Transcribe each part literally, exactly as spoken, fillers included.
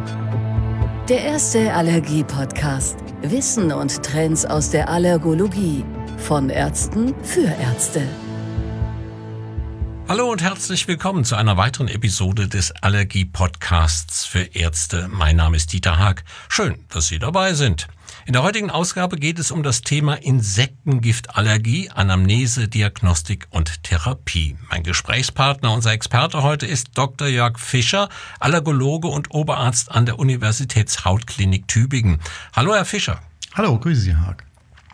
Der erste Allergie-Podcast. Wissen und Trends aus der Allergologie. Von Ärzten für Ärzte. Hallo und herzlich willkommen zu einer weiteren Episode des Allergie-Podcasts für Ärzte. Mein Name ist Dieter Haag. Schön, dass Sie dabei sind. In der heutigen Ausgabe geht es um das Thema Insektengiftallergie, Anamnese, Diagnostik und Therapie. Mein Gesprächspartner, unser Experte heute ist Doktor Jörg Fischer, Allergologe und Oberarzt an der Universitätshautklinik Tübingen. Hallo, Herr Fischer. Hallo, grüße Sie, Herr Haag.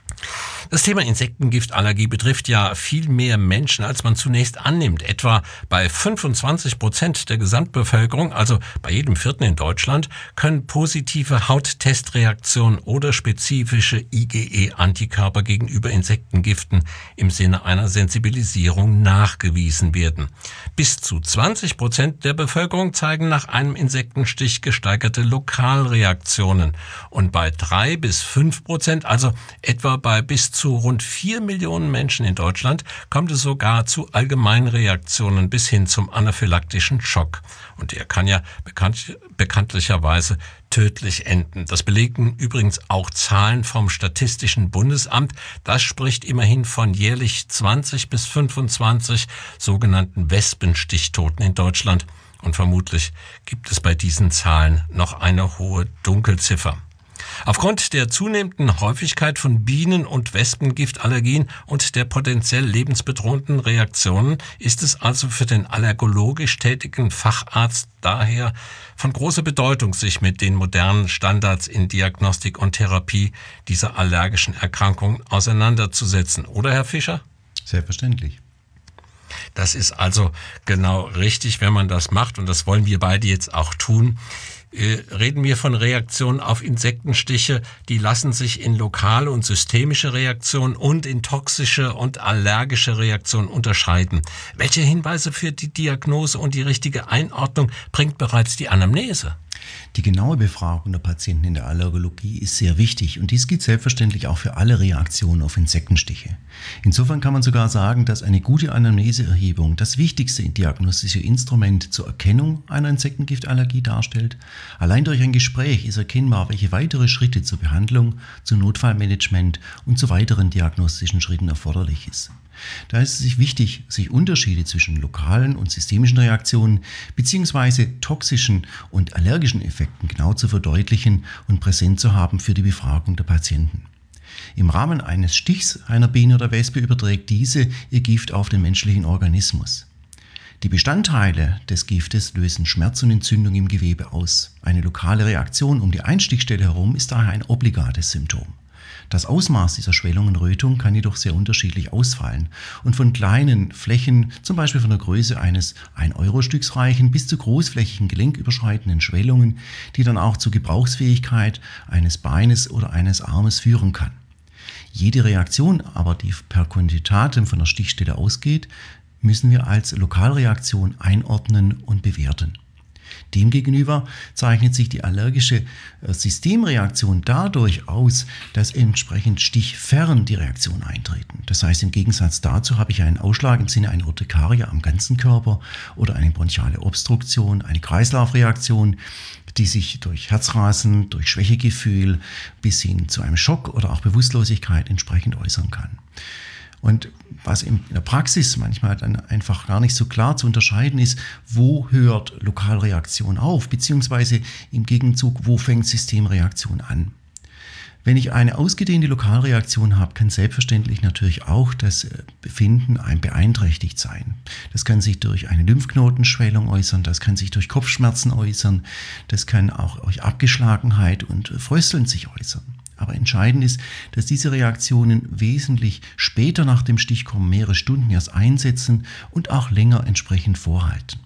Das Thema Insektengiftallergie betrifft ja viel mehr Menschen, als man zunächst annimmt. Etwa bei fünfundzwanzig Prozent der Gesamtbevölkerung, also bei jedem Vierten in Deutschland, können positive Hauttestreaktionen oder spezifische IgE-Antikörper gegenüber Insektengiften im Sinne einer Sensibilisierung nachgewiesen werden. Bis zu zwanzig Prozent der Bevölkerung zeigen nach einem Insektenstich gesteigerte Lokalreaktionen. Und bei drei bis fünf Prozent, also etwa bei bis zu rund vier Millionen Menschen in Deutschland, kommt es sogar zu Allgemeinreaktionen bis hin zum anaphylaktischen Schock. Und der kann ja bekannt, bekanntlicherweise tödlich enden. Das belegen übrigens auch Zahlen vom Statistischen Bundesamt. Das spricht immerhin von jährlich zwanzig bis fünfundzwanzig sogenannten Wespenstichtoten in Deutschland. Und vermutlich gibt es bei diesen Zahlen noch eine hohe Dunkelziffer. Aufgrund der zunehmenden Häufigkeit von Bienen- und Wespengiftallergien und der potenziell lebensbedrohenden Reaktionen ist es also für den allergologisch tätigen Facharzt daher von großer Bedeutung, sich mit den modernen Standards in Diagnostik und Therapie dieser allergischen Erkrankungen auseinanderzusetzen. Oder, Herr Fischer? Selbstverständlich. Das ist also genau richtig, wenn man das macht, und das wollen wir beide jetzt auch tun. Reden wir von Reaktionen auf Insektenstiche, die lassen sich in lokale und systemische Reaktionen und in toxische und allergische Reaktionen unterscheiden. Welche Hinweise für die Diagnose und die richtige Einordnung bringt bereits die Anamnese? Die genaue Befragung der Patienten in der Allergologie ist sehr wichtig, und dies gilt selbstverständlich auch für alle Reaktionen auf Insektenstiche. Insofern kann man sogar sagen, dass eine gute Anamneseerhebung das wichtigste diagnostische Instrument zur Erkennung einer Insektengiftallergie darstellt. Allein durch ein Gespräch ist erkennbar, welche weitere Schritte zur Behandlung, zum Notfallmanagement und zu weiteren diagnostischen Schritten erforderlich ist. Da ist es sich wichtig, sich Unterschiede zwischen lokalen und systemischen Reaktionen bzw. toxischen und allergischen Effekten genau zu verdeutlichen und präsent zu haben für die Befragung der Patienten. Im Rahmen eines Stichs einer Biene oder Wespe überträgt diese ihr Gift auf den menschlichen Organismus. Die Bestandteile des Giftes lösen Schmerz und Entzündung im Gewebe aus. Eine lokale Reaktion um die Einstichstelle herum ist daher ein obligates Symptom. Das Ausmaß dieser Schwellung und Rötung kann jedoch sehr unterschiedlich ausfallen und von kleinen Flächen, zum Beispiel von der Größe eines ein Euro Stücks reichen, bis zu großflächigen gelenküberschreitenden Schwellungen, die dann auch zur Gebrauchsfähigkeit eines Beines oder eines Armes führen kann. Jede Reaktion aber, die per Quantitatem von der Stichstelle ausgeht, müssen wir als Lokalreaktion einordnen und bewerten. Demgegenüber zeichnet sich die allergische Systemreaktion dadurch aus, dass entsprechend stichfern die Reaktionen eintreten. Das heißt, im Gegensatz dazu habe ich einen Ausschlag im Sinne einer Urtikarie am ganzen Körper oder eine bronchiale Obstruktion, eine Kreislaufreaktion, die sich durch Herzrasen, durch Schwächegefühl bis hin zu einem Schock oder auch Bewusstlosigkeit entsprechend äußern kann. Und was in der Praxis manchmal dann einfach gar nicht so klar zu unterscheiden ist, wo hört Lokalreaktion auf, beziehungsweise im Gegenzug, wo fängt Systemreaktion an. Wenn ich eine ausgedehnte Lokalreaktion habe, kann selbstverständlich natürlich auch das Befinden beeinträchtigt sein. Das kann sich durch eine Lymphknotenschwellung äußern, das kann sich durch Kopfschmerzen äußern, das kann auch durch Abgeschlagenheit und Frösteln sich äußern. Aber entscheidend ist, dass diese Reaktionen wesentlich später nach dem Stich kommen, mehrere Stunden erst einsetzen und auch länger entsprechend vorhalten.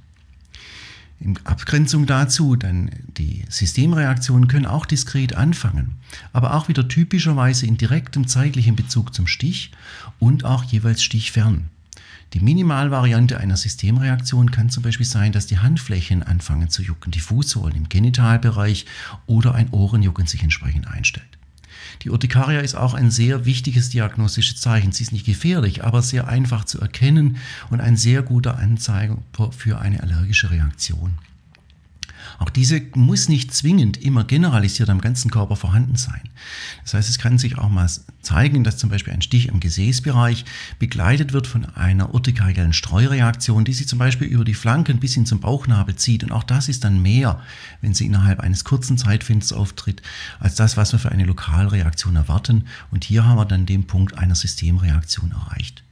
In Abgrenzung dazu, dann die Systemreaktionen können auch diskret anfangen, aber auch wieder typischerweise in direktem zeitlichen Bezug zum Stich und auch jeweils stichfern. Die Minimalvariante einer Systemreaktion kann zum Beispiel sein, dass die Handflächen anfangen zu jucken, die Fußsohlen im Genitalbereich oder ein Ohrenjucken sich entsprechend einstellt. Die Urtikaria ist auch ein sehr wichtiges diagnostisches Zeichen. Sie ist nicht gefährlich, aber sehr einfach zu erkennen und ein sehr guter Anzeiger für eine allergische Reaktion. Auch diese muss nicht zwingend immer generalisiert am ganzen Körper vorhanden sein. Das heißt, es kann sich auch mal zeigen, dass zum Beispiel ein Stich am Gesäßbereich begleitet wird von einer urtikariellen Streureaktion, die sich zum Beispiel über die Flanken bis hin zum Bauchnabel zieht. Und auch das ist dann mehr, wenn sie innerhalb eines kurzen Zeitfensters auftritt, als das, was wir für eine Lokalreaktion erwarten. Und hier haben wir dann den Punkt einer Systemreaktion erreicht.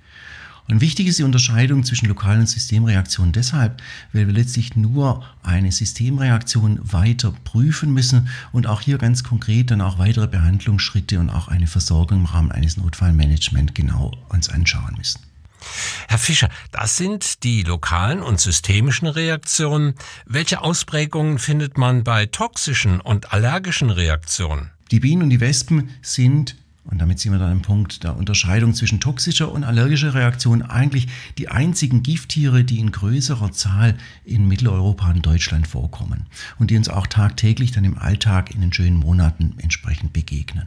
Und wichtig ist die Unterscheidung zwischen lokalen und Systemreaktionen deshalb, weil wir letztlich nur eine Systemreaktion weiter prüfen müssen und auch hier ganz konkret dann auch weitere Behandlungsschritte und auch eine Versorgung im Rahmen eines Notfallmanagements genau uns anschauen müssen. Herr Fischer, das sind die lokalen und systemischen Reaktionen. Welche Ausprägungen findet man bei toxischen und allergischen Reaktionen? Die Bienen und die Wespen sind, und damit sind wir dann am Punkt der Unterscheidung zwischen toxischer und allergischer Reaktion, eigentlich die einzigen Gifttiere, die in größerer Zahl in Mitteleuropa und Deutschland vorkommen und die uns auch tagtäglich dann im Alltag in den schönen Monaten entsprechend begegnen.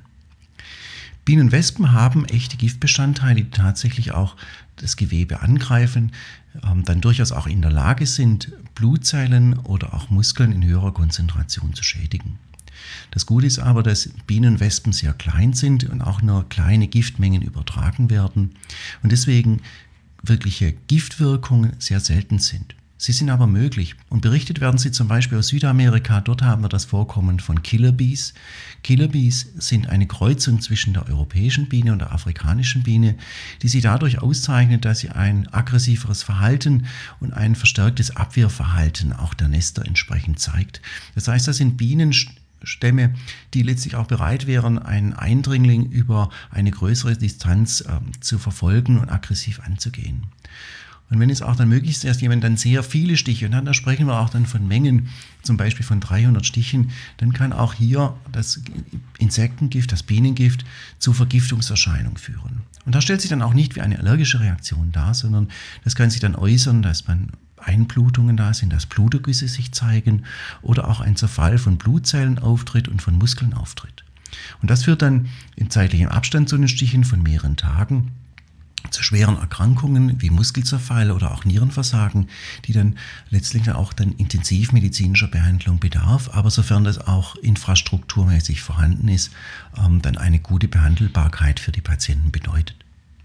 Bienen und Wespen haben echte Giftbestandteile, die tatsächlich auch das Gewebe angreifen, dann durchaus auch in der Lage sind, Blutzellen oder auch Muskeln in höherer Konzentration zu schädigen. Das Gute ist aber, dass Bienen und Wespen sehr klein sind und auch nur kleine Giftmengen übertragen werden und deswegen wirkliche Giftwirkungen sehr selten sind. Sie sind aber möglich und berichtet werden sie zum Beispiel aus Südamerika. Dort haben wir das Vorkommen von Killer Bees. Killer Bees sind eine Kreuzung zwischen der europäischen Biene und der afrikanischen Biene, die sich dadurch auszeichnet, dass sie ein aggressiveres Verhalten und ein verstärktes Abwehrverhalten auch der Nester entsprechend zeigt. Das heißt, das sind Bienen Stämme, die letztlich auch bereit wären, einen Eindringling über eine größere Distanz äh, zu verfolgen und aggressiv anzugehen. Und wenn es auch dann möglich ist, dass jemand dann sehr viele Stiche, und dann da sprechen wir auch dann von Mengen, zum Beispiel von dreihundert Stichen, dann kann auch hier das Insektengift, das Bienengift zu Vergiftungserscheinungen führen. Und das stellt sich dann auch nicht wie eine allergische Reaktion dar, sondern das kann sich dann äußern, dass man Einblutungen da sind, dass Blutergüsse sich zeigen oder auch ein Zerfall von Blutzellen auftritt und von Muskeln auftritt. Und das führt dann in zeitlichem Abstand zu den Stichen von mehreren Tagen zu schweren Erkrankungen wie Muskelzerfall oder auch Nierenversagen, die dann letztlich auch dann intensivmedizinischer Behandlung bedarf, aber sofern das auch infrastrukturmäßig vorhanden ist, dann eine gute Behandelbarkeit für die Patienten bedeutet.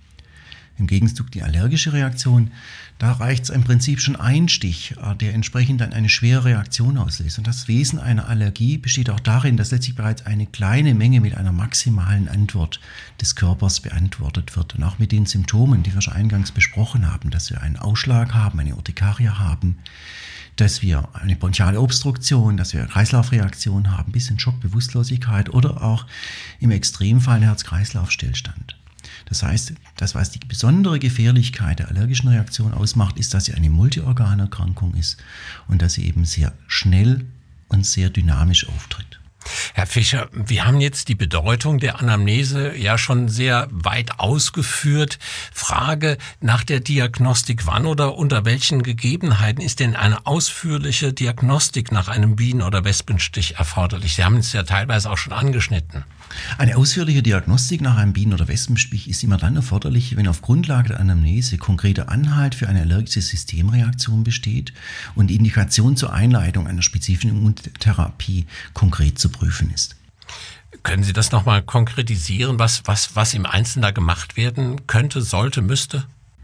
Im Gegenzug die allergische Reaktion, da reicht es im Prinzip schon ein Stich, der entsprechend dann eine schwere Reaktion auslöst. Und das Wesen einer Allergie besteht auch darin, dass letztlich bereits eine kleine Menge mit einer maximalen Antwort des Körpers beantwortet wird. Und auch mit den Symptomen, die wir schon eingangs besprochen haben, dass wir einen Ausschlag haben, eine Urtikaria haben, dass wir eine bronchiale Obstruktion, dass wir Kreislaufreaktion haben, bis in Schock, Bewusstlosigkeit oder auch im Extremfall Herz-Kreislauf-Stillstand. Das heißt, das, was die besondere Gefährlichkeit der allergischen Reaktion ausmacht, ist, dass sie eine Multiorganerkrankung ist und dass sie eben sehr schnell und sehr dynamisch auftritt. Herr Fischer, wir haben jetzt die Bedeutung der Anamnese ja schon sehr weit ausgeführt. Frage nach der Diagnostik. Wann oder unter welchen Gegebenheiten ist denn eine ausführliche Diagnostik nach einem Bienen- oder Wespenstich erforderlich? Sie haben es ja teilweise auch schon angeschnitten. Eine ausführliche Diagnostik nach einem Bienen- oder Wespenstich ist immer dann erforderlich, wenn auf Grundlage der Anamnese konkreter Anhalt für eine allergische Systemreaktion besteht und die Indikation zur Einleitung einer spezifischen Immuntherapie konkret zu prüfen ist. Können Sie das nochmal konkretisieren, was, was, was im Einzelnen da gemacht werden könnte, sollte, müsste?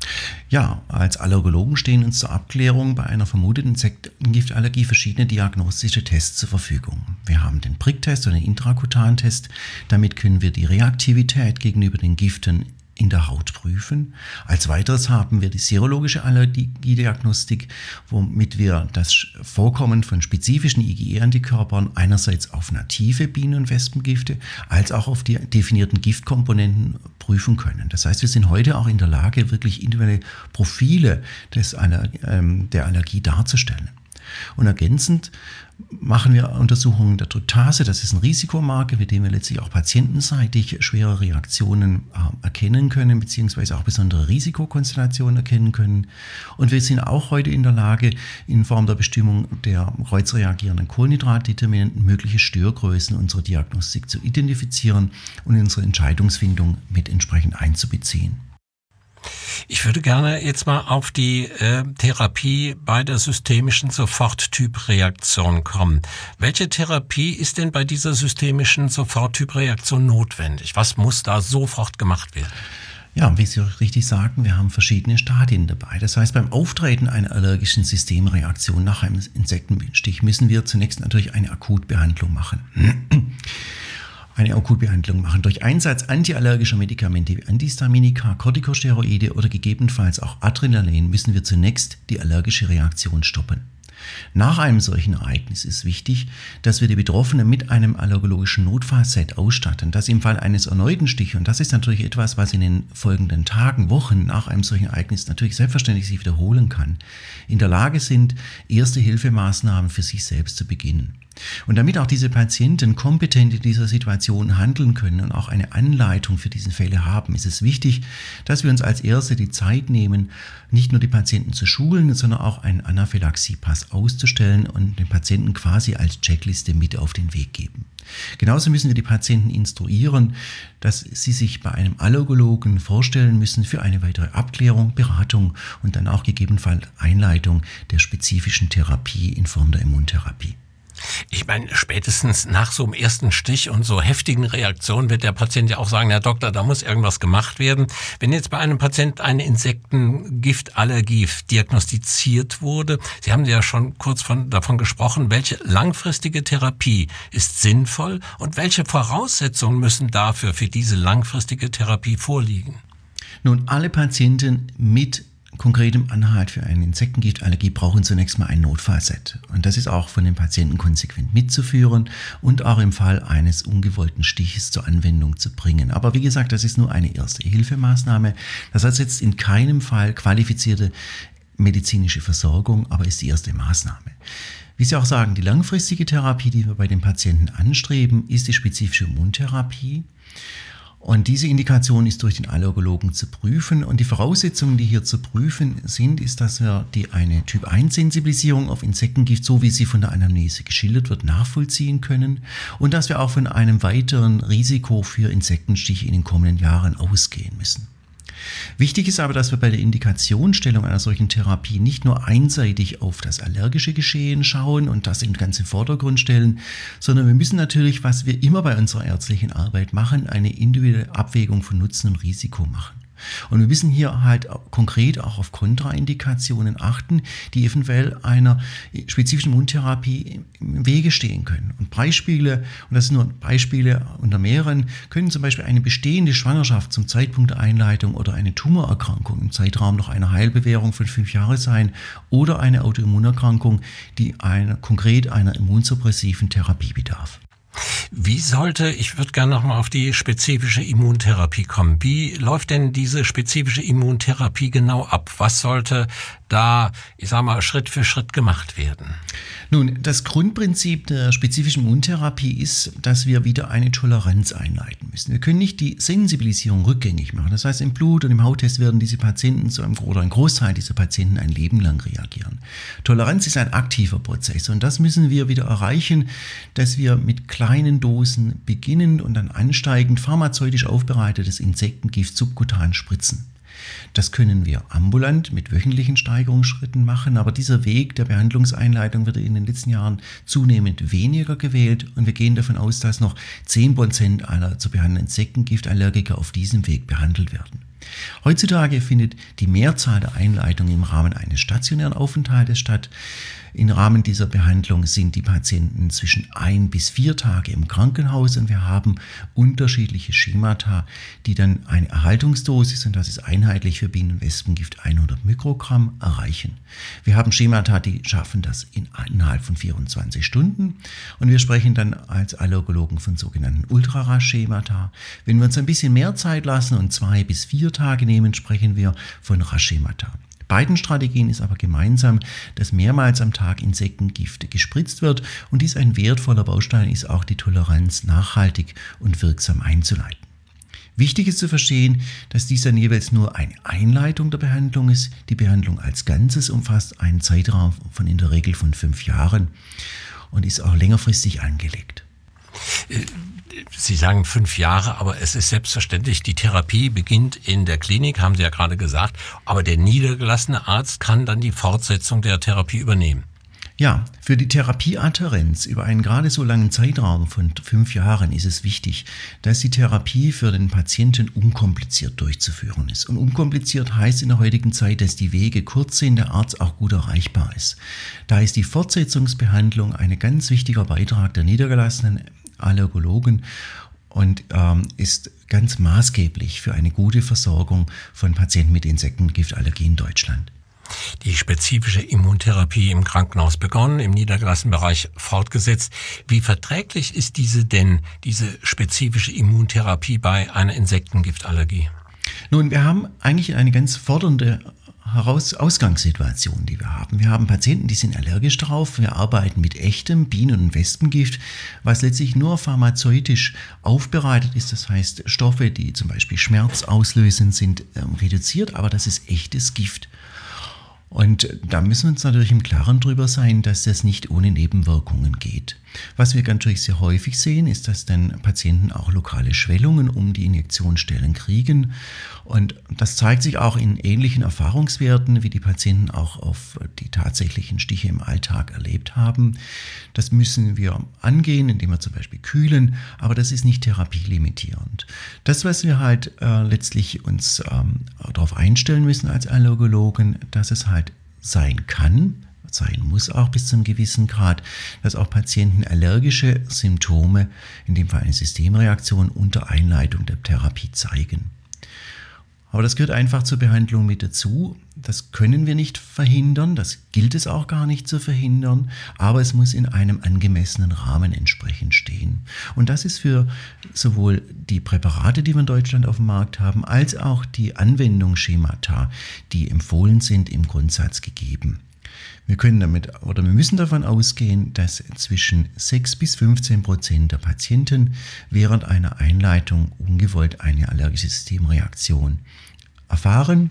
Ja, als Allergologen stehen uns zur Abklärung bei einer vermuteten Insektengiftallergie verschiedene diagnostische Tests zur Verfügung. Wir haben den Pricktest oder den Intrakutantest. Damit können wir die Reaktivität gegenüber den Giften in der Haut prüfen. Als weiteres haben wir die serologische Allergiediagnostik, womit wir das Vorkommen von spezifischen IgE-Antikörpern einerseits auf native Bienen- und Wespengifte als auch auf die definierten Giftkomponenten prüfen können. Das heißt, wir sind heute auch in der Lage, wirklich individuelle Profile des Aller- ähm, der Allergie darzustellen. Und ergänzend machen wir Untersuchungen der Tryptase. Das ist ein Risikomarker, mit dem wir letztlich auch patientenseitig schwere Reaktionen äh, erkennen können, beziehungsweise auch besondere Risikokonstellationen erkennen können. Und wir sind auch heute in der Lage, in Form der Bestimmung der kreuzreagierenden Kohlenhydratdeterminanten mögliche Störgrößen unserer Diagnostik zu identifizieren und in unsere Entscheidungsfindung mit entsprechend einzubeziehen. Ich würde gerne jetzt mal auf die äh, Therapie bei der systemischen Soforttypreaktion kommen. Welche Therapie ist denn bei dieser systemischen Soforttypreaktion notwendig? Was muss da sofort gemacht werden? Ja, wie Sie richtig sagten, wir haben verschiedene Stadien dabei. Das heißt, beim Auftreten einer allergischen Systemreaktion nach einem Insektenstich müssen wir zunächst natürlich eine Akutbehandlung machen. Eine Akutbehandlung machen. Durch Einsatz antiallergischer Medikamente wie Antihistaminika, Corticosteroide oder gegebenenfalls auch Adrenalin müssen wir zunächst die allergische Reaktion stoppen. Nach einem solchen Ereignis ist wichtig, dass wir die Betroffenen mit einem allergologischen Notfallset ausstatten, dass im Fall eines erneuten Stiches, und das ist natürlich etwas, was in den folgenden Tagen, Wochen nach einem solchen Ereignis natürlich selbstverständlich sich wiederholen kann, in der Lage sind, Erste-Hilfemaßnahmen für sich selbst zu beginnen. Und damit auch diese Patienten kompetent in dieser Situation handeln können und auch eine Anleitung für diese Fälle haben, ist es wichtig, dass wir uns als Erste die Zeit nehmen, nicht nur die Patienten zu schulen, sondern auch einen Anaphylaxiepass auszustellen und den Patienten quasi als Checkliste mit auf den Weg geben. Genauso müssen wir die Patienten instruieren, dass sie sich bei einem Allergologen vorstellen müssen für eine weitere Abklärung, Beratung und dann auch gegebenenfalls Einleitung der spezifischen Therapie in Form der Immuntherapie. Ich meine, spätestens nach so einem ersten Stich und so heftigen Reaktionen wird der Patient ja auch sagen, Herr Doktor, da muss irgendwas gemacht werden. Wenn jetzt bei einem Patienten eine Insektengiftallergie diagnostiziert wurde, Sie haben ja schon kurz von, davon gesprochen, welche langfristige Therapie ist sinnvoll und welche Voraussetzungen müssen dafür für diese langfristige Therapie vorliegen? Nun, alle Patienten mit konkretem Anhalt für eine Insektengiftallergie brauchen zunächst mal ein Notfallset. Und das ist auch von den Patienten konsequent mitzuführen und auch im Fall eines ungewollten Stiches zur Anwendung zu bringen. Aber wie gesagt, das ist nur eine erste Hilfemaßnahme. Das ersetzt in keinem Fall qualifizierte medizinische Versorgung, aber ist die erste Maßnahme. Wie Sie auch sagen, die langfristige Therapie, die wir bei den Patienten anstreben, ist die spezifische Immuntherapie. Und diese Indikation ist durch den Allergologen zu prüfen. Und die Voraussetzungen, die hier zu prüfen sind, ist, dass wir die eine Typ eins Sensibilisierung auf Insektengift, so wie sie von der Anamnese geschildert wird, nachvollziehen können. Und dass wir auch von einem weiteren Risiko für Insektenstiche in den kommenden Jahren ausgehen müssen. Wichtig ist aber, dass wir bei der Indikationsstellung einer solchen Therapie nicht nur einseitig auf das allergische Geschehen schauen und das in den ganzen Vordergrund stellen, sondern wir müssen natürlich, was wir immer bei unserer ärztlichen Arbeit machen, eine individuelle Abwägung von Nutzen und Risiko machen. Und wir müssen hier halt konkret auch auf Kontraindikationen achten, die eventuell einer spezifischen Immuntherapie im Wege stehen können. Und Beispiele, und das sind nur Beispiele unter mehreren, können zum Beispiel eine bestehende Schwangerschaft zum Zeitpunkt der Einleitung oder eine Tumorerkrankung im Zeitraum noch einer Heilbewährung von fünf Jahren sein oder eine Autoimmunerkrankung, die eine, konkret einer immunsuppressiven Therapie bedarf. Wie sollte, ich würde gerne nochmal auf die spezifische Immuntherapie kommen. Wie läuft denn diese spezifische Immuntherapie genau ab? Was sollte da, ich sag mal, Schritt für Schritt gemacht werden? Nun, das Grundprinzip der spezifischen Immuntherapie ist, dass wir wieder eine Toleranz einleiten müssen. Wir können nicht die Sensibilisierung rückgängig machen. Das heißt, im Blut und im Hauttest werden diese Patienten zu einem, oder ein Großteil dieser Patienten ein Leben lang reagieren. Toleranz ist ein aktiver Prozess und das müssen wir wieder erreichen, dass wir mit kleinen Dosen beginnen und dann ansteigend pharmazeutisch aufbereitetes Insektengift subkutan spritzen. Das können wir ambulant mit wöchentlichen Steigerungsschritten machen, aber dieser Weg der Behandlungseinleitung wird in den letzten Jahren zunehmend weniger gewählt und wir gehen davon aus, dass noch zehn Prozent aller zu behandelnden Insektengiftallergiker auf diesem Weg behandelt werden. Heutzutage findet die Mehrzahl der Einleitungen im Rahmen eines stationären Aufenthaltes statt. Im Rahmen dieser Behandlung sind die Patienten zwischen ein bis vier Tage im Krankenhaus und wir haben unterschiedliche Schemata, die dann eine Erhaltungsdosis, und das ist einheitlich für Bienen- und Wespengift hundert Mikrogramm, erreichen. Wir haben Schemata, die schaffen das in, innerhalb von vierundzwanzig Stunden und wir sprechen dann als Allergologen von sogenannten Ultrarasch-Schemata. Wenn wir uns ein bisschen mehr Zeit lassen und zwei bis vier Tage nehmen, sprechen wir von Rasch-Schemata. Beiden Strategien ist aber gemeinsam, dass mehrmals am Tag Insektengift gespritzt wird und dies ein wertvoller Baustein ist, auch die Toleranz nachhaltig und wirksam einzuleiten. Wichtig ist zu verstehen, dass dies dann jeweils nur eine Einleitung der Behandlung ist. Die Behandlung als Ganzes umfasst einen Zeitraum von in der Regel von fünf Jahren und ist auch längerfristig angelegt. Sie sagen fünf Jahre, aber es ist selbstverständlich, die Therapie beginnt in der Klinik, haben Sie ja gerade gesagt, aber der niedergelassene Arzt kann dann die Fortsetzung der Therapie übernehmen. Ja, für die Therapieadhärenz über einen gerade so langen Zeitraum von fünf Jahren ist es wichtig, dass die Therapie für den Patienten unkompliziert durchzuführen ist. Und unkompliziert heißt in der heutigen Zeit, dass die Wege kurz sind, der Arzt auch gut erreichbar ist. Da ist die Fortsetzungsbehandlung ein ganz wichtiger Beitrag der niedergelassenen Allergologen und ähm, ist ganz maßgeblich für eine gute Versorgung von Patienten mit Insektengiftallergie in Deutschland. Die spezifische Immuntherapie im Krankenhaus begonnen, im niedergelassenen Bereich fortgesetzt. Wie verträglich ist diese denn, diese spezifische Immuntherapie bei einer Insektengiftallergie? Nun, wir haben eigentlich eine ganz fordernde Heraus- Ausgangssituation, die wir haben. Wir haben Patienten, die sind allergisch drauf. Wir arbeiten mit echtem Bienen- und Wespengift, was letztlich nur pharmazeutisch aufbereitet ist. Das heißt, Stoffe, die zum Beispiel Schmerz auslösen, sind ähm, reduziert, aber das ist echtes Gift. Und da müssen wir uns natürlich im Klaren drüber sein, dass das nicht ohne Nebenwirkungen geht. Was wir natürlich sehr häufig sehen, ist, dass dann Patienten auch lokale Schwellungen um die Injektionsstellen kriegen. Und das zeigt sich auch in ähnlichen Erfahrungswerten, wie die Patienten auch auf die tatsächlichen Stiche im Alltag erlebt haben. Das müssen wir angehen, indem wir zum Beispiel kühlen, aber das ist nicht therapielimitierend. Das, was wir halt äh, letztlich uns ähm, darauf einstellen müssen als Allergologen, dass es halt sein kann, sein muss auch bis zu einem gewissen Grad, dass auch Patienten allergische Symptome, in dem Fall eine Systemreaktion, unter Einleitung der Therapie zeigen. Aber das gehört einfach zur Behandlung mit dazu. Das können wir nicht verhindern, das gilt es auch gar nicht zu verhindern, aber es muss in einem angemessenen Rahmen entsprechend stehen. Und das ist für sowohl die Präparate, die wir in Deutschland auf dem Markt haben, als auch die Anwendungsschemata, die empfohlen sind, im Grundsatz gegeben. Wir können damit oder wir müssen davon ausgehen, dass zwischen sechs bis fünfzehn Prozent der Patienten während einer Einleitung ungewollt eine allergische Systemreaktion erfahren.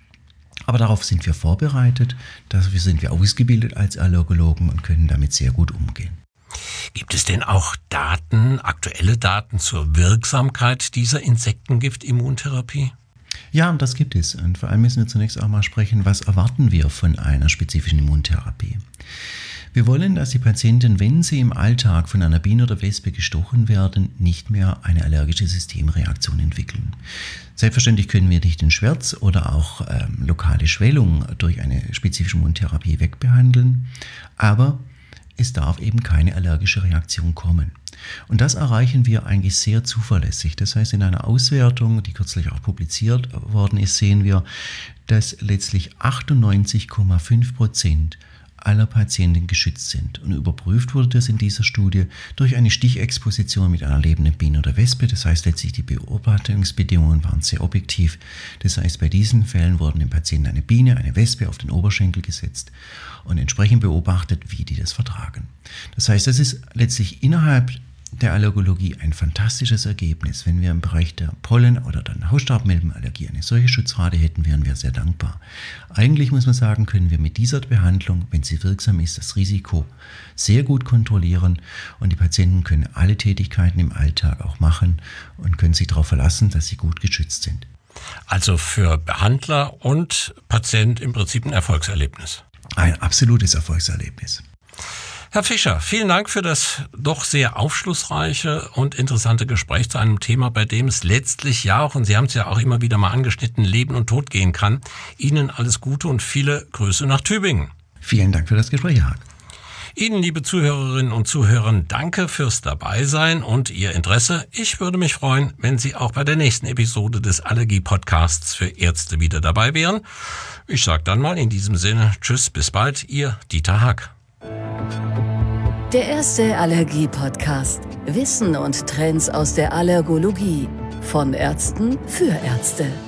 Aber darauf sind wir vorbereitet, dafür sind wir ausgebildet als Allergologen und können damit sehr gut umgehen. Gibt es denn auch Daten, aktuelle Daten zur Wirksamkeit dieser Insektengift-Immuntherapie? Ja, das gibt es. Und vor allem müssen wir zunächst auch mal sprechen, was erwarten wir von einer spezifischen Immuntherapie. Wir wollen, dass die Patienten, wenn sie im Alltag von einer Biene oder Wespe gestochen werden, nicht mehr eine allergische Systemreaktion entwickeln. Selbstverständlich können wir nicht den Schmerz oder auch ähm, lokale Schwellung durch eine spezifische Immuntherapie wegbehandeln, aber es darf eben keine allergische Reaktion kommen. Und das erreichen wir eigentlich sehr zuverlässig. Das heißt, in einer Auswertung, die kürzlich auch publiziert worden ist, sehen wir, dass letztlich achtundneunzig Komma fünf Prozent aller Patienten geschützt sind. Und überprüft wurde das in dieser Studie durch eine Stichexposition mit einer lebenden Biene oder Wespe. Das heißt, letztlich die Beobachtungsbedingungen waren sehr objektiv. Das heißt, bei diesen Fällen wurden dem Patienten eine Biene, eine Wespe auf den Oberschenkel gesetzt und entsprechend beobachtet, wie die das vertragen. Das heißt, das ist letztlich innerhalb der Allergologie ein fantastisches Ergebnis. Wenn wir im Bereich der Pollen- oder der Hausstaubmilbenallergie eine solche Schutzrate hätten, wären wir sehr dankbar. Eigentlich muss man sagen, können wir mit dieser Behandlung, wenn sie wirksam ist, das Risiko sehr gut kontrollieren und die Patienten können alle Tätigkeiten im Alltag auch machen und können sich darauf verlassen, dass sie gut geschützt sind. Also für Behandler und Patient im Prinzip ein Erfolgserlebnis. Ein absolutes Erfolgserlebnis. Herr Fischer, vielen Dank für das doch sehr aufschlussreiche und interessante Gespräch zu einem Thema, bei dem es letztlich ja auch, und Sie haben es ja auch immer wieder mal angeschnitten, Leben und Tod gehen kann. Ihnen alles Gute und viele Grüße nach Tübingen. Vielen Dank für das Gespräch, Herr Haag. Ihnen, liebe Zuhörerinnen und Zuhörer, danke fürs Dabeisein und Ihr Interesse. Ich würde mich freuen, wenn Sie auch bei der nächsten Episode des Allergie-Podcasts für Ärzte wieder dabei wären. Ich sage dann mal in diesem Sinne, tschüss, bis bald, Ihr Dieter Haag. Der erste Allergie-Podcast. Wissen und Trends aus der Allergologie. Von Ärzten für Ärzte.